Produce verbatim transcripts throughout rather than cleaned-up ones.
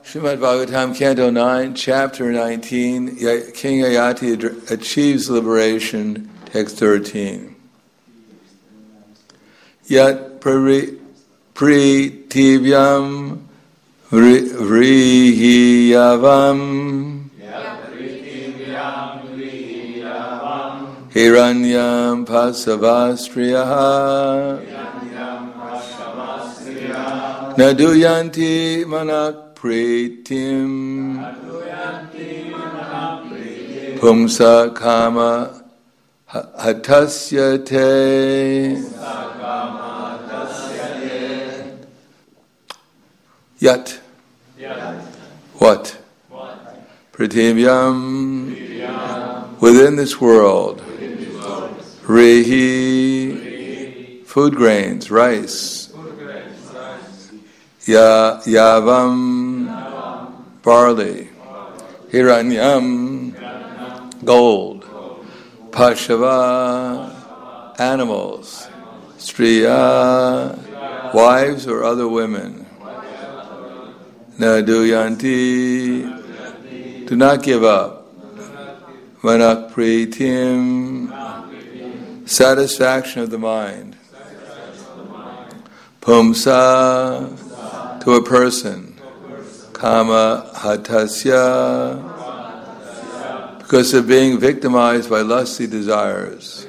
Srimad Bhagavatam, Canto nine, Chapter nineteen, King Yayati achieves liberation, Text thirteen. Yat pritivyam vrihiyavam hiranyam pasavastriyaha naduyanti manak Pritim Pumsa Kama Hatasyate. Yat. What? Pritivyam. Within this world. Rehi. Food grains, rice. Ya, yavam, barley, hiranyam, gold, pashava, animals, striya, wives or other women, naduyanti, do not give up, manak pritim, satisfaction of the mind, pumsa, to a person, kama hatasya, because of being victimized by lusty desires.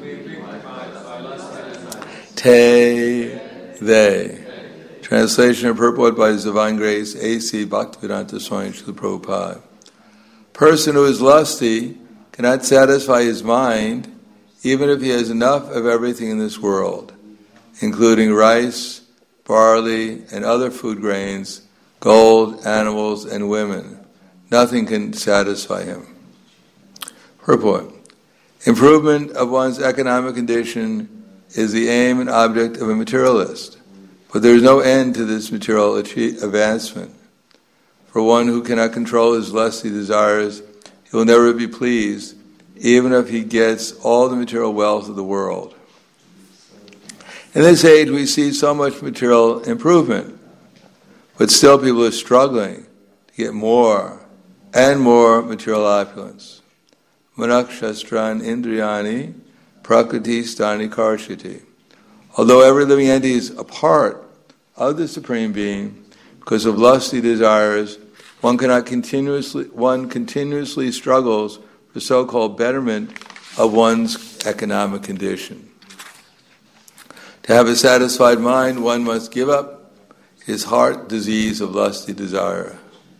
Te, they. Translation and purport by His Divine Grace, A C Bhaktivedanta Swami Srila Prabhupada. Person who is lusty cannot satisfy his mind, even if he has enough of everything in this world, including rice, barley, and other food grains, gold, animals, and women. Nothing can satisfy him. Purport. Improvement of one's economic condition is the aim and object of a materialist, but there is no end to this material advancement. For one who cannot control his lusty desires, he will never be pleased, even if he gets all the material wealth of the world. In this age, we see so much material improvement, but still people are struggling to get more and more material opulence. Manakshastran indriyani prakriti stani karshiti. Although every living entity is a part of the Supreme Being, because of lusty desires, one cannot continuously one continuously struggles for so-called betterment of one's economic condition. To have a satisfied mind, one must give up his heart disease of lusty desire.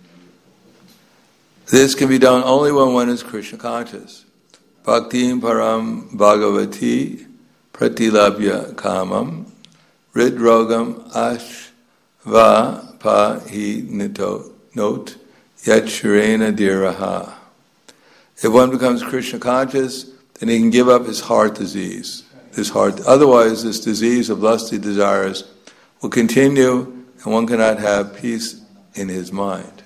This can be done only when one is Krishna conscious. Bhaktim param bhagavati pratilabhya kamam ridrogam ashva pahi nito not yat shirena diraha. If one becomes Krishna conscious, then he can give up his heart disease. This heart, otherwise, this disease of lusty desires will continue, and one cannot have peace in his mind.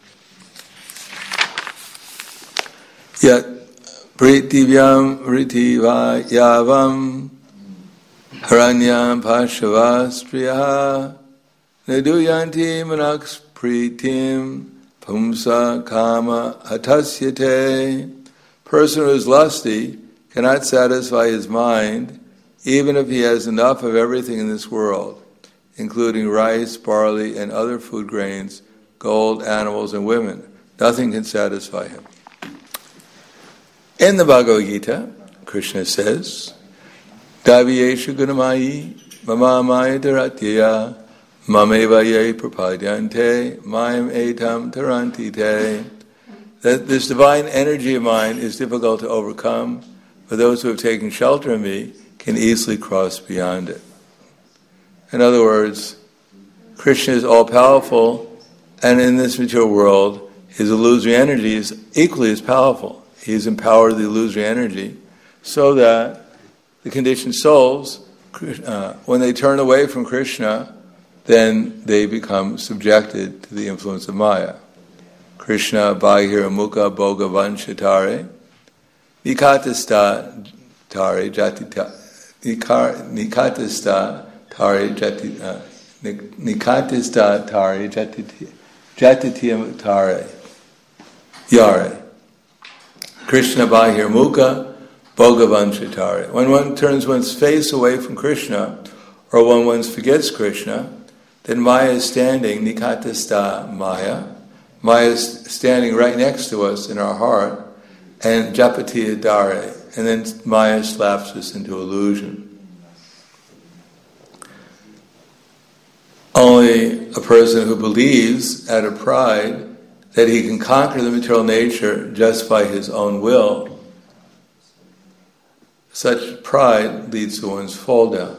Yet, pritivyam ritiva yavam haranyam pashavastriya neduyanti manaks pritim pumsa kama hatasyate. Person who is lusty cannot satisfy his mind, even if he has enough of everything in this world, including rice, barley, and other food grains, gold, animals, and women. Nothing can satisfy him. In the Bhagavad Gita, Krishna says, Daviyeshu gunamayi mama maya dharatyaya mameva ye prapadyante mayam etam taranti te. That this divine energy of mine is difficult to overcome, but those who have taken shelter in me can easily cross beyond it. In other words, Krishna is all-powerful, and in this material world, his illusory energy is equally as powerful. He has empowered the illusory energy so that the conditioned souls, uh, when they turn away from Krishna, then they become subjected to the influence of Maya. Krishna Bahira Mukha Bhoga Vanshitare Nikatasta Tare Jatita Nikatasta Tare Jati Nikatasta Tare Jati Jatitiyam Tare. Yare. Krishna Bahir Mukha Bhogavan Chitare. When one turns one's face away from Krishna, or when one forgets Krishna, then Maya is standing, Nikatasta Maya. Maya is standing right next to us in our heart, and Japatiya Dare. And then Maya slaps us into illusion. Only a person who believes out of pride that he can conquer the material nature just by his own will, such pride leads to one's fall down.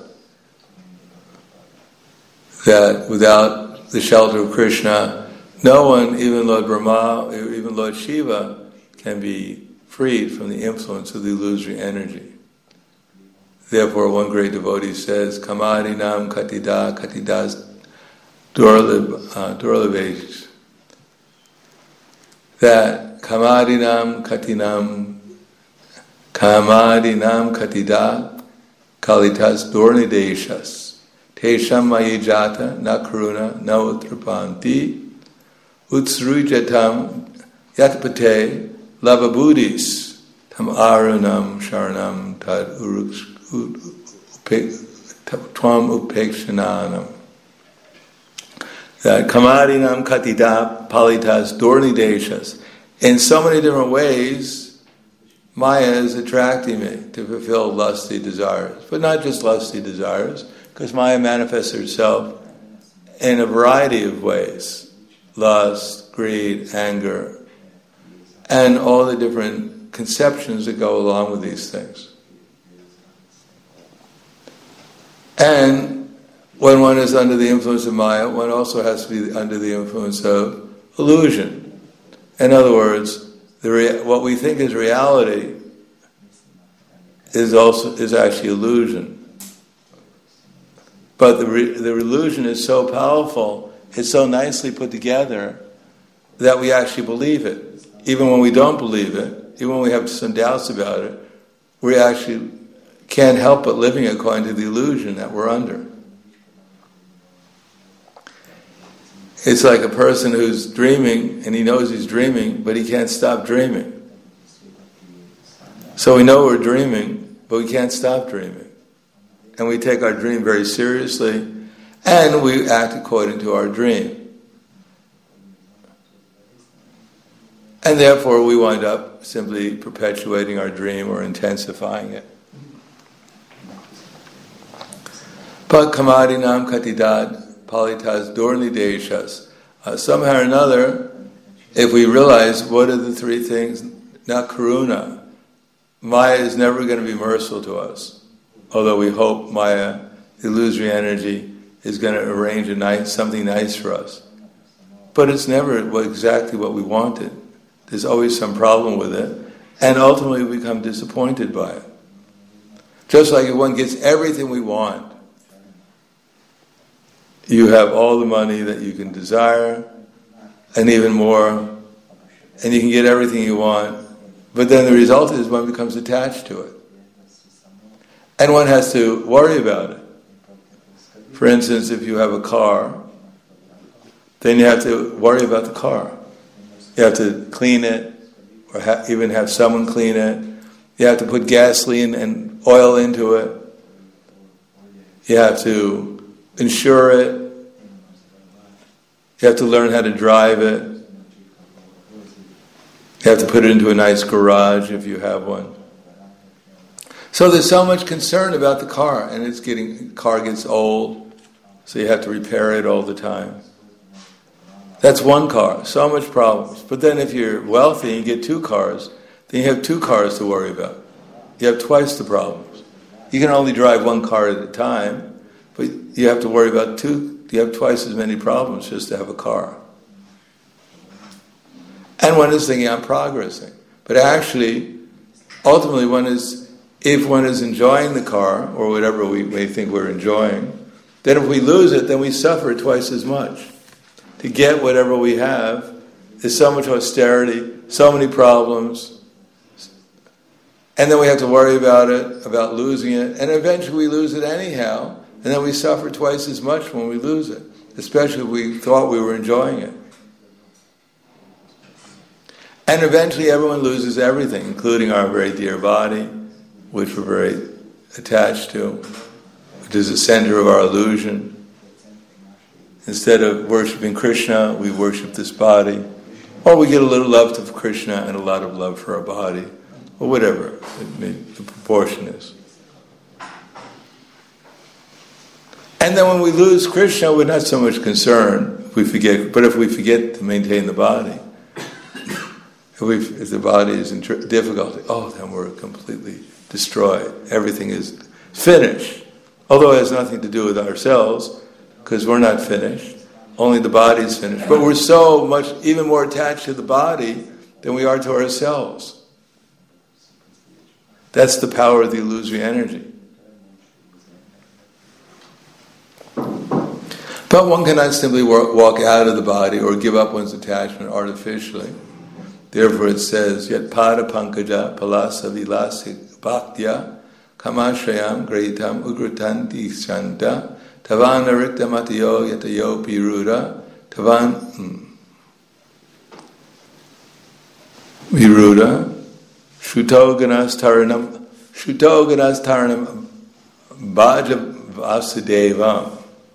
That without the shelter of Krishna, no one, even Lord Brahma, even Lord Shiva, can be freed from the influence of the illusory energy. Therefore, one great devotee says, Kamadinam katida katidas durlabesh. That Kamadinam katinam Kamadinam katida kalitas dornideshas tesham mayijata na karuna na utrapanti utsrujatam yatpate lavabudis tam arunam sharanam tad tvam upekshananam. That Kamadinam katida palitas dornideshas. In so many different ways, Maya is attracting me to fulfill lusty desires. But not just lusty desires, because Maya manifests herself in a variety of ways. Lust, greed, anger, and all the different conceptions that go along with these things. And when one is under the influence of Maya, one also has to be under the influence of illusion. In other words, the rea- what we think is reality is also is actually illusion. But the re- the illusion is so powerful, it's so nicely put together that we actually believe it. Even when we don't believe it, even when we have some doubts about it, we actually can't help but living according to the illusion that we're under. It's like a person who's dreaming, and he knows he's dreaming, but he can't stop dreaming. So we know we're dreaming, but we can't stop dreaming. And we take our dream very seriously, and we act according to our dream. And therefore we wind up simply perpetuating our dream or intensifying it. But Kamadinam katidad palitas dornideshas. Uh, somehow or another, if we realize what are the three things, not karuna, Maya is never going to be merciful to us. Although we hope Maya, the illusory energy, is going to arrange a nice, something nice for us. But it's never what, exactly what we wanted. There's always some problem with it. And ultimately we become disappointed by it. Just like if one gets everything we want, you have all the money that you can desire, and even more, and you can get everything you want, but then the result is one becomes attached to it. And one has to worry about it. For instance, if you have a car, then you have to worry about the car. You have to clean it, or ha- even have someone clean it. You have to put gasoline and oil into it. You have to insure it. You have to learn how to drive it. You have to put it into a nice garage if you have one. So there's so much concern about the car, and it's getting the car gets old, so you have to repair it all the time. That's one car, so much problems. But then if you're wealthy and you get two cars, then you have two cars to worry about. You have twice the problems. You can only drive one car at a time, but you have to worry about two. You have twice as many problems just to have a car. And one is thinking, I'm progressing. But actually, ultimately, one is, if one is enjoying the car, or whatever we may think we're enjoying, then if we lose it, then we suffer twice as much. To get whatever we have, there's so much austerity, so many problems, and then we have to worry about it, about losing it, and eventually we lose it anyhow, and then we suffer twice as much when we lose it, especially if we thought we were enjoying it. And eventually everyone loses everything, including our very dear body, which we're very attached to, which is the center of our illusion. Instead of worshipping Krishna, we worship this body. Or we get a little love of Krishna and a lot of love for our body, or whatever the proportion is. And then when we lose Krishna, we're not so much concerned if we forget, but if we forget to maintain the body, if, we, if the body is in tr- difficulty, oh, then we're completely destroyed. Everything is finished. Although it has nothing to do with ourselves, because we're not finished. Only the body is finished. But we're so much, even more attached to the body than we are to ourselves. That's the power of the illusory energy. But one cannot simply walk out of the body or give up one's attachment artificially. Therefore it says, Yat pada pankaja palasa vilasi bhaktya kamashayam grehitam ugratanti shanta tavan arikta matayo yatayo piruda tavan hmm, viruda shuto ganas taranam shuto ganas taranam bhaja vasudevam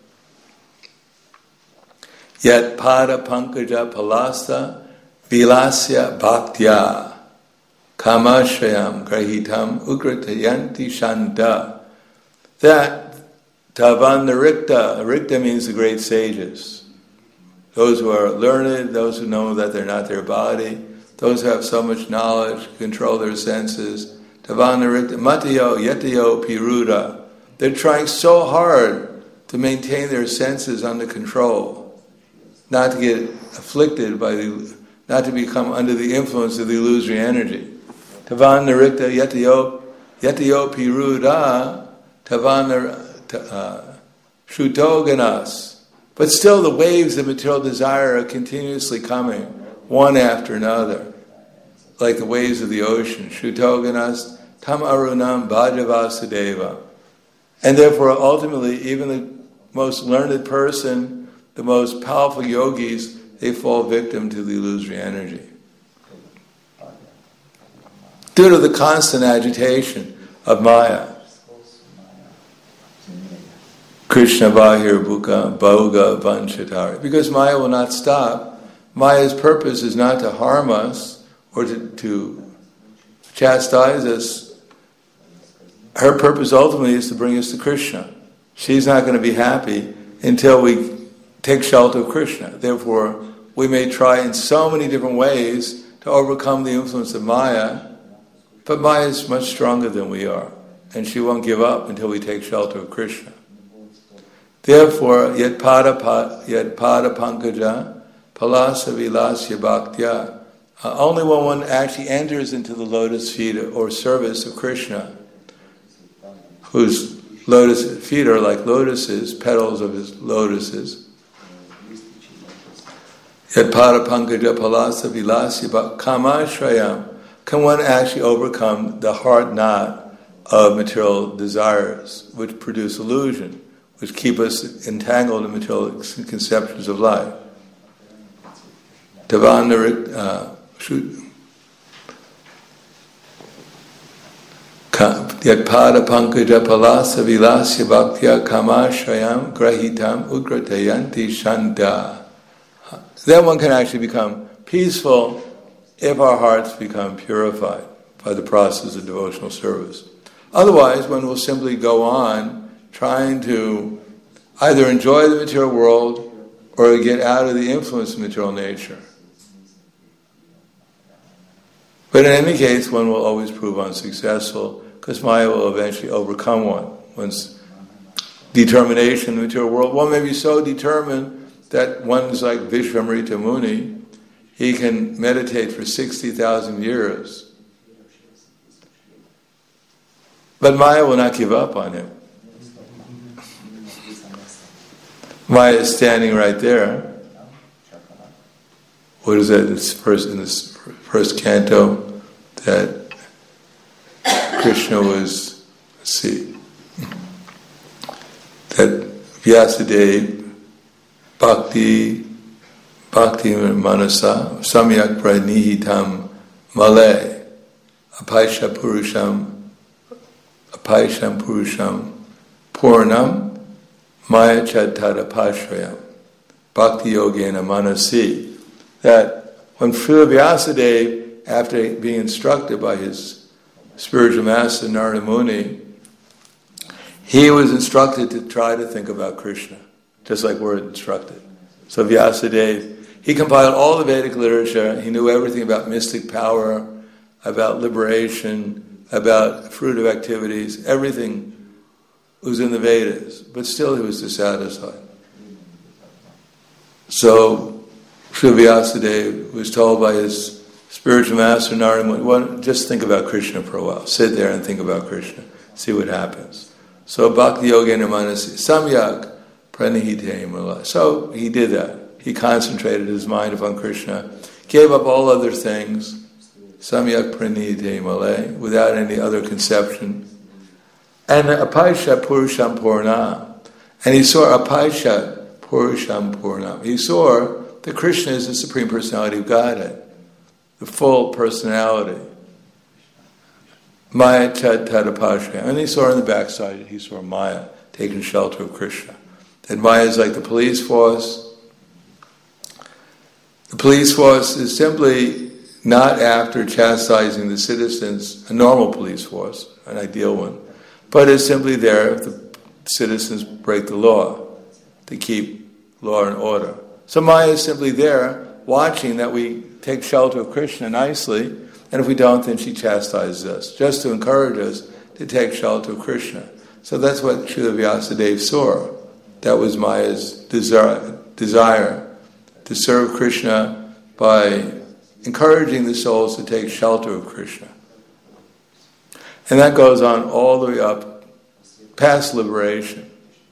Yat pada pankaja palasa vilasya bhaktya kamashayam grahitam ugratayanti shanta. That tavan rikta, rikta means the great sages. Those who are learned, those who know that they're not their body, those who have so much knowledge, control their senses. Tavan rikta, matayo yatayo piruda. They're trying so hard to maintain their senses under control, not to get afflicted by the, not to become under the influence of the illusory energy. Tavan narikta yatayo, yatayo piruda, tavan shutoganas. But still the waves of material desire are continuously coming, one after another, like the waves of the ocean. Shutoganas, tam arunam bhajavasudeva. And therefore, ultimately, even the most learned person, the most powerful yogis, they fall victim to the illusory energy. Due to the constant agitation of Maya. Krishna Bahir Bhuka Bhoga Vanchatari. Because Maya will not stop. Maya's purpose is not to harm us or to, to chastise us. Her purpose ultimately is to bring us to Krishna. She's not going to be happy until we take shelter of Krishna. Therefore, we may try in so many different ways to overcome the influence of Maya, but Maya is much stronger than we are, and she won't give up until we take shelter of Krishna. Therefore, yat pada, yat pada pankaja, palasa vilasya bhaktya, uh, only when one actually enters into the lotus feet or service of Krishna, whose lotus feet are like lotuses, petals of his lotuses, Yat pada pankaja palasa vilasya kamashrayam, can one actually overcome the hard knot of material desires, which produce illusion, which keep us entangled in material conceptions of life. Tavan uh, Yat pada pankaja palasa vilasya bhaktya kamashrayam grahitam ugratayanti shanta. Then one can actually become peaceful if our hearts become purified by the process of devotional service. Otherwise, one will simply go on trying to either enjoy the material world or get out of the influence of material nature. But in any case, one will always prove unsuccessful because Maya will eventually overcome one. One's determination in the material world, one may be so determined that one's like Vishvamrita Muni, he can meditate for sixty thousand years. But Maya will not give up on him. Maya is standing right there. What is that? This first in this first canto that Krishna was, let's see, that Vyasadeva Bhakti, Bhakti Manasa, Samyak Pranihitam Male, Apaisha Purusham, Apaisham Purusham, Purnam, Maya Chattara Pashrayam, Bhakti Yogena Manasi. That when Srila Vyasadeva, after being instructed by his spiritual master Narada Muni, he was instructed to try to think about Krishna, just like we're instructed. So Vyasadeva, he compiled all the Vedic literature. He knew everything about mystic power, about liberation, about fruitive activities. Everything was in the Vedas, but still he was dissatisfied. So Srila Vyasadeva was told by his spiritual master Narada Muni, well, just think about Krishna for a while. Sit there and think about Krishna. See what happens. So Bhakti Yogena Manasi, Samyak Pranihite Mula. So he did that. He concentrated his mind upon Krishna, gave up all other things, Samyak Pranihite Mula, without any other conception. And Apaisha Purusham Purnam. And he saw Apaisha Purusham Purnam. He saw that Krishna is the Supreme Personality of Godhead, the full personality. Maya Chad Tadapashya. And he saw on the backside, he saw Maya taking shelter of Krishna. That Maya is like the police force. The police force is simply not after chastising the citizens, a normal police force, an ideal one, but is simply there if the citizens break the law, to keep law and order. So Maya is simply there watching that we take shelter of Krishna nicely, and if we don't, then she chastises us, just to encourage us to take shelter of Krishna. So that's what Srila Vyasadeva saw. That was Maya's desire, desire to serve Krishna by encouraging the souls to take shelter of Krishna. And that goes on all the way up past liberation.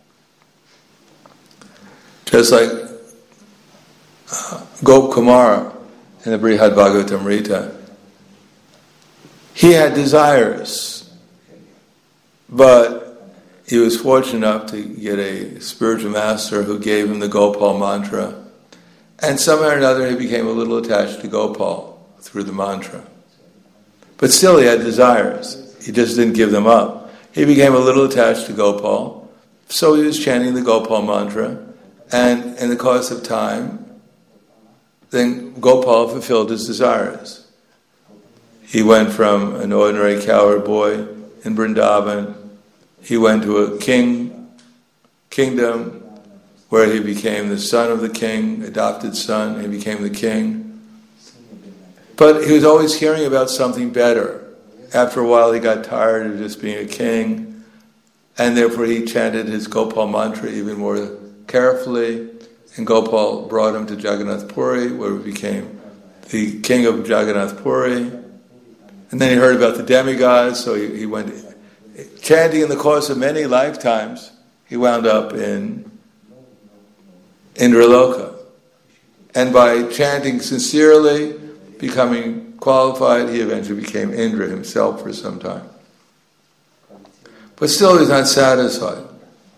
Just like uh, Gop Kumara in the Brihad Bhagavatamrita, he had desires, but he was fortunate enough to get a spiritual master who gave him the Gopal mantra, and somehow or another he became a little attached to Gopal through the mantra. But still he had desires. He just didn't give them up. He became a little attached to Gopal, so he was chanting the Gopal mantra, and in the course of time, then Gopal fulfilled his desires. He went from an ordinary cowherd boy in Vrindavan. He went to a king kingdom where he became the son of the king, adopted son. He became the king. But he was always hearing about something better. After a while, he got tired of just being a king, and therefore he chanted his Gopal mantra even more carefully. And Gopal brought him to Jagannath Puri, where he became the king of Jagannath Puri. And then he heard about the demigods, so he, he went chanting in the course of many lifetimes. He wound up in Indraloka. And by chanting sincerely, becoming qualified, he eventually became Indra himself for some time. But still he was not satisfied.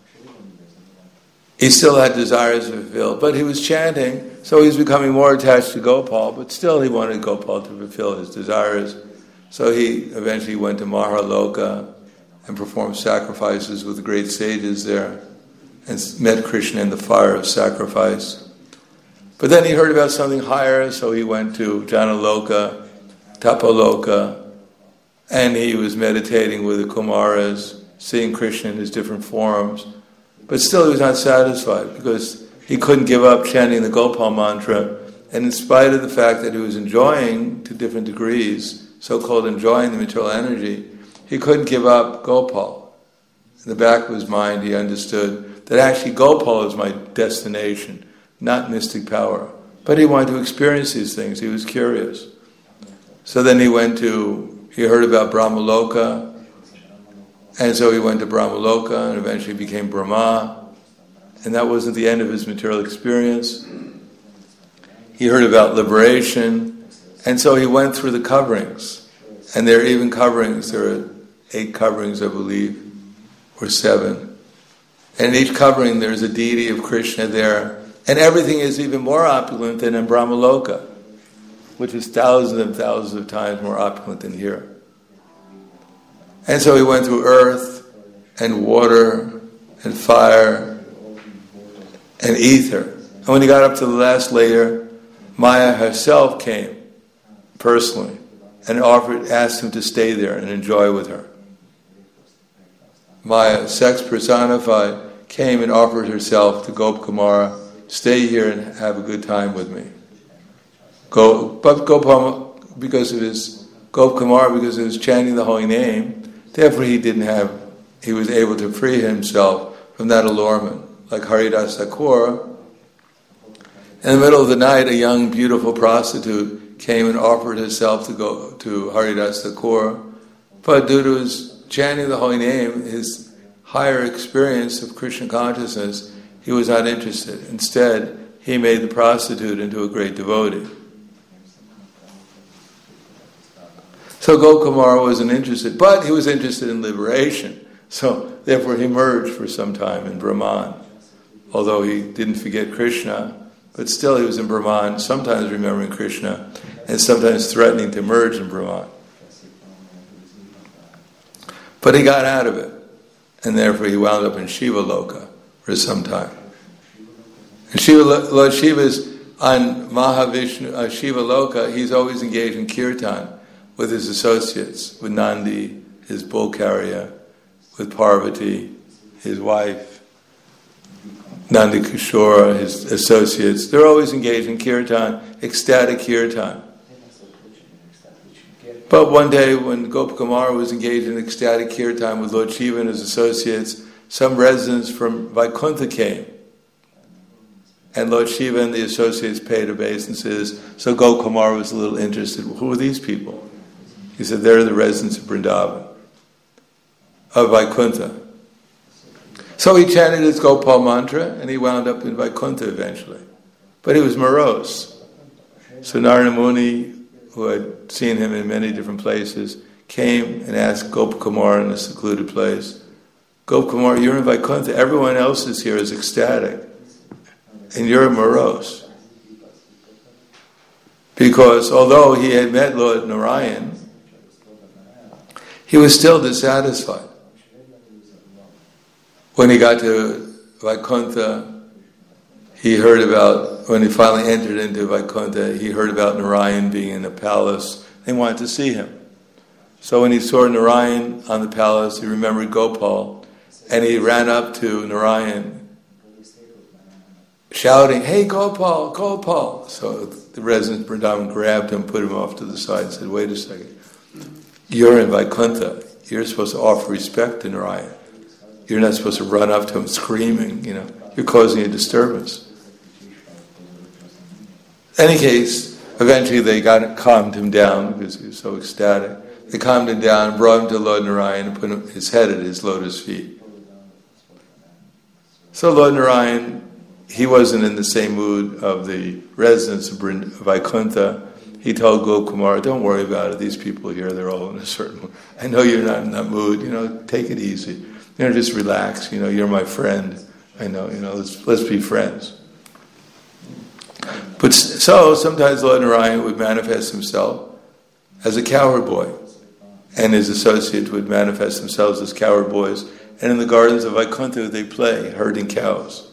He still had desires to fulfill, but he was chanting, so he was becoming more attached to Gopal, but still he wanted Gopal to fulfill his desires. So he eventually went to Mahaloka and performed sacrifices with the great sages there and met Krishna in the fire of sacrifice. But then he heard about something higher, so he went to Janaloka, Tapaloka, and he was meditating with the Kumaras, seeing Krishna in his different forms. But still he was not satisfied because he couldn't give up chanting the Gopal mantra, and in spite of the fact that he was enjoying, to different degrees, so-called enjoying the material energy, he couldn't give up Gopal. In the back of his mind he understood that actually Gopal is my destination, not mystic power. But he wanted to experience these things, he was curious. So then he went to, he heard about Brahmaloka, and so he went to Brahmaloka and eventually became Brahma. And that wasn't the end of his material experience. He heard about liberation, and so he went through the coverings. And there are even coverings, there are eight coverings, I believe, or seven. And in each covering there's a deity of Krishna there. And everything is even more opulent than in Brahmaloka. which is thousands and thousands of times more opulent than here. And so he went through earth and water and fire and ether. And when he got up to the last layer, Maya herself came personally and offered, asked him to stay there and enjoy with her. Maya, sex personified, came and offered herself to Gopakumara, stay here and have a good time with me. Go, but Gopal, because of his Gopakumara, because of his chanting the holy name, therefore he didn't have, he was able to free himself from that allurement. Like Haridas Thakur, in the middle of the night, a young, beautiful prostitute came and offered herself to go to Haridas Thakur, but due to his chanting the holy name, his higher experience of Krishna consciousness, he was not interested. Instead, he made the prostitute into a great devotee. So Gopakumara wasn't interested, but he was interested in liberation. So therefore he merged for some time in Brahman. Although he didn't forget Krishna, but still he was in Brahman, sometimes remembering Krishna, and sometimes threatening to merge in Brahman. But he got out of it, and therefore he wound up in Shiva Loka for some time. And Shiva, Lord Shiva is on Mahavishnu, uh, Shiva Loka, he's always engaged in kirtan with his associates, with Nandi, his bull carrier, with Parvati, his wife, Nandi Kishora, his associates. They're always engaged in kirtan, ecstatic kirtan. But one day when Gopakumara was engaged in ecstatic kirtan with Lord Shiva and his associates, some residents from Vaikuntha came. And Lord Shiva and the associates paid obeisances, so Gopakumara was a little interested. Who are these people? He said, they're the residents of Vrindavan, of Vaikuntha. So he chanted his Gopal mantra, and he wound up in Vaikuntha eventually. But he was morose. So Narada Muni, who had seen him in many different places, came and asked Gopakumara in a secluded place, Gopakumara, you're in Vaikuntha, everyone else is here is ecstatic, and you're morose. Because although he had met Lord Narayan, he was still dissatisfied. When he got to Vaikuntha, he heard about, when he finally entered into Vaikuntha, he heard about Narayan being in the palace. They wanted to see him. So when he saw Narayan on the palace, he remembered Gopal, and he ran up to Narayan, shouting, hey Gopal, Gopal! So the resident Vrindavan grabbed him, put him off to the side, and said, wait a second. You're in Vaikuntha. You're supposed to offer respect to Narayan. You're not supposed to run up to him screaming, you know. You're causing a disturbance. In any case, eventually they got calmed him down because he was so ecstatic. They calmed him down, brought him to Lord Narayan, and put him, his head at his lotus feet. So Lord Narayan, he wasn't in the same mood of the residents of Vaikuntha. He told Gopakumara, don't worry about it, these people here, they're all in a certain mood. I know you're not in that mood, you know, take it easy. You know, just relax, you know, you're my friend. I know, you know, let's, let's be friends. But so, sometimes Lord Narayan would manifest himself as a cowherd boy, and his associates would manifest themselves as cowherd boys, and in the gardens of Vaikuntha they play, herding cows.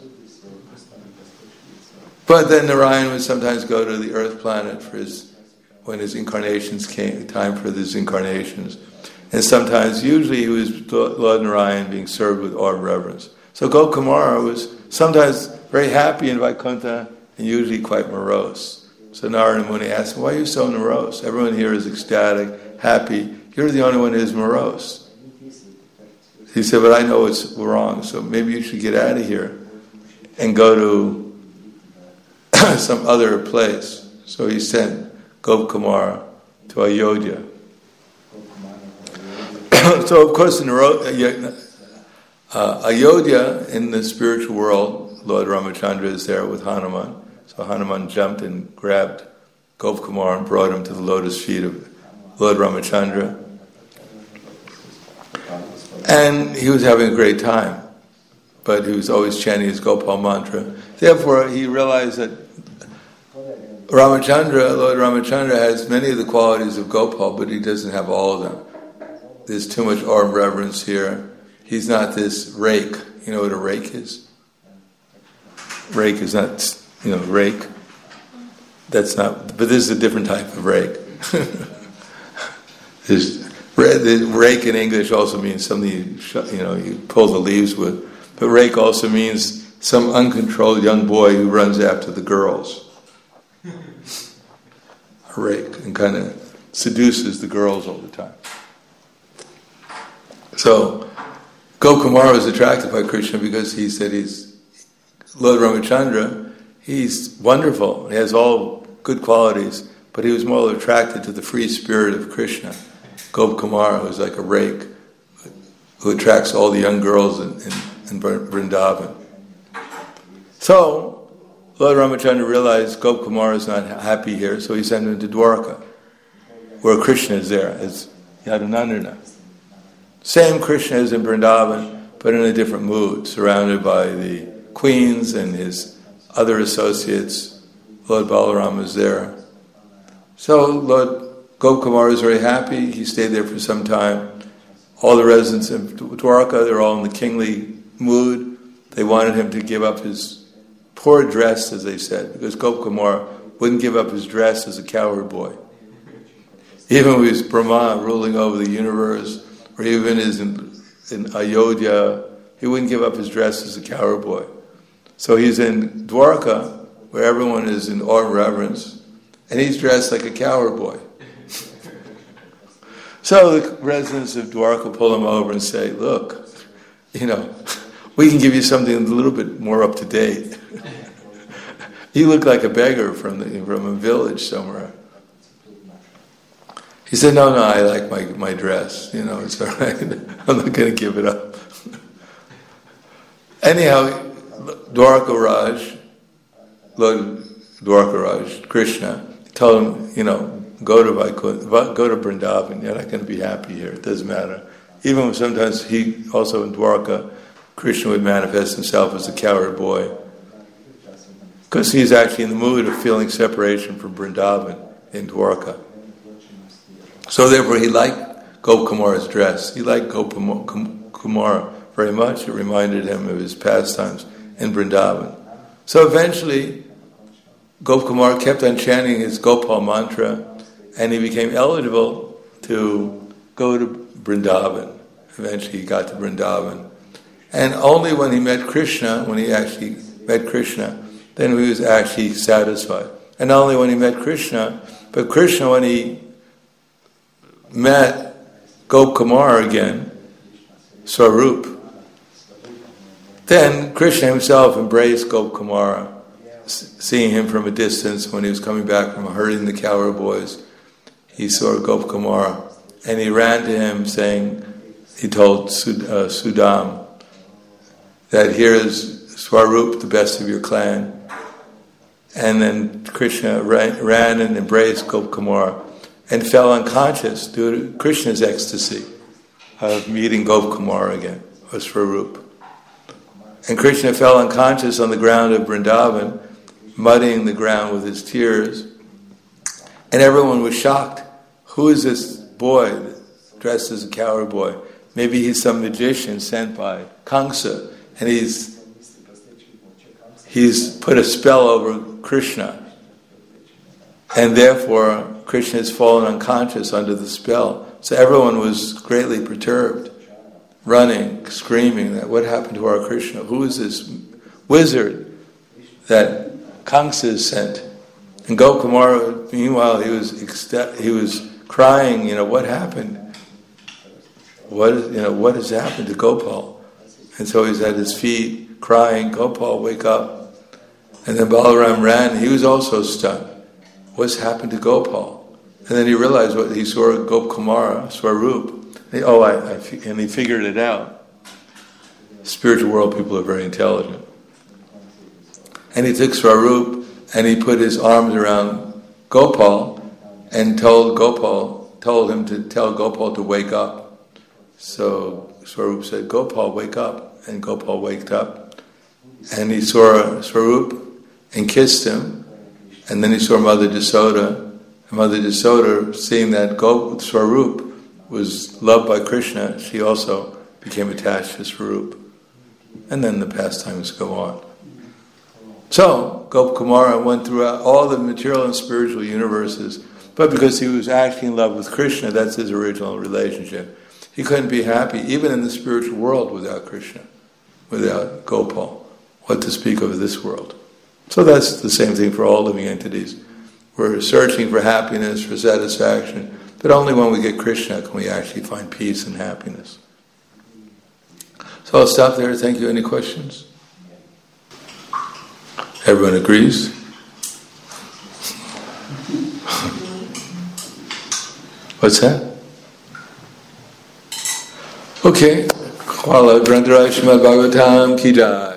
But then Narayan would sometimes go to the earth planet for his, when his incarnations came, time for his incarnations. And sometimes, usually he was Lord Narayan being served with awe and reverence. So Gopakumara was sometimes very happy in Vaikuntha and usually quite morose. So Narada Muni asked him, why are you so morose? Everyone here is ecstatic, happy. You're the only one who is morose. He said, but I know it's wrong, so maybe you should get out of here and go to some other place. So he sent Gopakumara to Ayodhya. So of course in uh, Ayodhya, in the spiritual world, Lord Ramachandra is there with Hanuman. So Hanuman jumped and grabbed Gopakumara and brought him to the lotus feet of Lord Ramachandra. And he was having a great time, but he was always chanting his Gopal mantra. Therefore, he realized that Ramachandra, Lord Ramachandra has many of the qualities of Gopal, but he doesn't have all of them. There's too much arm reverence here. He's not this rake. You know what a rake is? Rake is not, you know, rake. That's not, but this is a different type of rake. There's, the rake in English also means something you, you know, you pull the leaves with. But rake also means some uncontrolled young boy who runs after the girls. A rake, and kind of seduces the girls all the time. So, Gopakumara was attracted by Krishna because he said he's, Lord Ramachandra, he's wonderful, he has all good qualities, but he was more attracted to the free spirit of Krishna. Gopakumara, who's like a rake, who attracts all the young girls in, in, in Vrindavan. So, Lord Ramachandra realized Gopakumara is not happy here, so he sent him to Dwarka, where Krishna is there, as Yadunandana. Same Krishna as in Vrindavan, but in a different mood, surrounded by the queens and his other associates. Lord Balaram is there. So Lord Gopakumara is very happy. He stayed there for some time. All the residents of Dwarka, they're all in the kingly mood. They wanted him to give up his poor dress, as they said, because Gopakumara wouldn't give up his dress as a cowherd boy. Even when he was Brahma ruling over the universe, or even as in, in Ayodhya, he wouldn't give up his dress as a cowherd boy. So he's in Dwarka, where everyone is in awe and reverence, and he's dressed like a cowherd boy. So the residents of Dwarka pull him over and say, look, you know, we can give you something a little bit more up to date. You look like a beggar from the, from a village somewhere. He said, no, no, I like my, my dress. You know, it's all right. I'm not going to give it up. Anyhow, Dwarka Raj, Lord Dwarka Raj, Krishna, told him, you know, go to Vaikuntha, go to Vrindavan. You're not going to be happy here. It doesn't matter. Even when sometimes he, also in Dwarka, Krishna would manifest himself as a cowherd boy, because he's actually in the mood of feeling separation from Vrindavan in Dwarka. So therefore he liked Gopakumara's dress. He liked Gopakumara very much. It reminded him of his pastimes in Vrindavan. So eventually, Gopakumara kept on chanting his Gopal mantra, and he became eligible to go to Vrindavan. Eventually he got to Vrindavan. And only when he met Krishna, when he actually met Krishna, then he was actually satisfied. And not only when he met Krishna, but Krishna, when he met Gopakumara again, Swarup, then Krishna himself embraced Gopakumara, seeing him from a distance when he was coming back from herding the cowherd boys. He saw Gopakumara, and he ran to him saying, he told Sud- uh, Sudam that here is Swarup, the best of your clan. And then Krishna ran, ran and embraced Gopakumara and fell unconscious due to Krishna's ecstasy of meeting Gopakumara again, or Swarup. And Krishna fell unconscious on the ground of Vrindavan, muddying the ground with his tears. And everyone was shocked. Who is this boy dressed as a cowherd boy? Maybe he's some magician sent by Kamsa, and he's he's put a spell over Krishna. And therefore, Krishna has fallen unconscious under the spell. So everyone was greatly perturbed, running, screaming, that what happened to our Krishna? Who is this wizard that Kamsa has sent? And Gopakumara, meanwhile, he was ecst- he was crying, you know, what happened? What is, you know, what has happened to Gopal? And so he's at his feet, crying, Gopal, wake up. And then Balaram ran, he was also stunned. What's happened to Gopal? And then he realized what he saw Gopakumara, Swarup. He, oh, I, I, and he figured it out. Spiritual world people are very intelligent. And he took Swarup and he put his arms around Gopal and told Gopal, told him to tell Gopal to wake up. So Swarup said, Gopal, wake up. And Gopal waked up. And he saw Swarup and kissed him. And then he saw Mother Jasoda. And Mother Jasoda, seeing that Gop Swarup was loved by Krishna, she also became attached to Swarup. And then the pastimes go on. So, Gopakumara went throughout all the material and spiritual universes, but because he was actually in love with Krishna, that's his original relationship. He couldn't be happy, even in the spiritual world, without Krishna, without Gopal. What to speak of this world? So that's the same thing for all living entities. We're searching for happiness, for satisfaction, but only when we get Krishna can we actually find peace and happiness. So I'll stop there. Thank you. Any questions? Everyone agrees? What's that? Okay. Hvala. Grantaraj Srimad Bhagavatam ki jai.